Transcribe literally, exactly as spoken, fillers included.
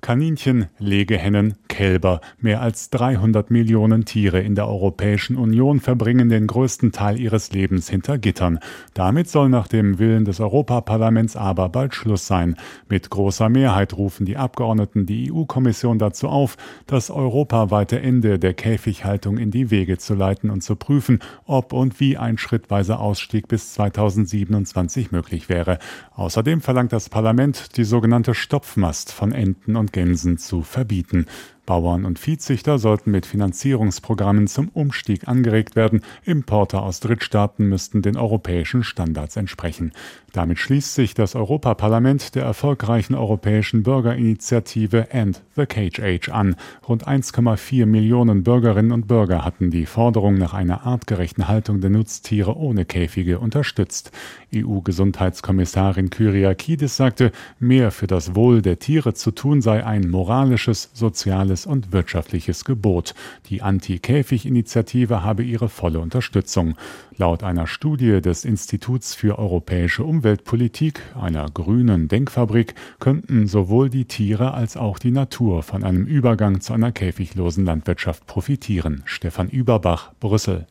Kaninchen, Legehennen, Kälber. Mehr als dreihundert Millionen Tiere in der Europäischen Union verbringen den größten Teil ihres Lebens hinter Gittern. Damit soll nach dem Willen des Europaparlaments aber bald Schluss sein. Mit großer Mehrheit rufen die Abgeordneten die E U-Kommission dazu auf, das europaweite Ende der Käfighaltung in die Wege zu leiten und zu prüfen, ob und wie ein schrittweiser Ausstieg bis zweitausendsiebenundzwanzig möglich wäre. Außerdem verlangt das Parlament, die sogenannte Stopfmast von Enten und Gänsen zu verbieten. Bauern und Viehzüchter sollten mit Finanzierungsprogrammen zum Umstieg angeregt werden. Importe aus Drittstaaten müssten den europäischen Standards entsprechen. Damit schließt sich das Europaparlament der erfolgreichen europäischen Bürgerinitiative End the Cage Age an. Rund eins Komma vier Millionen Bürgerinnen und Bürger hatten die Forderung nach einer artgerechten Haltung der Nutztiere ohne Käfige unterstützt. E U-Gesundheitskommissarin Kyriakides sagte, mehr für das Wohl der Tiere zu tun sei ein moralisches, soziales und wirtschaftliches Gebot. Die Anti-Käfig-Initiative habe ihre volle Unterstützung. Laut einer Studie des Instituts für europäische Umweltpolitik, einer grünen Denkfabrik, könnten sowohl die Tiere als auch die Natur von einem Übergang zu einer käfiglosen Landwirtschaft profitieren. Stefan Überbach, Brüssel.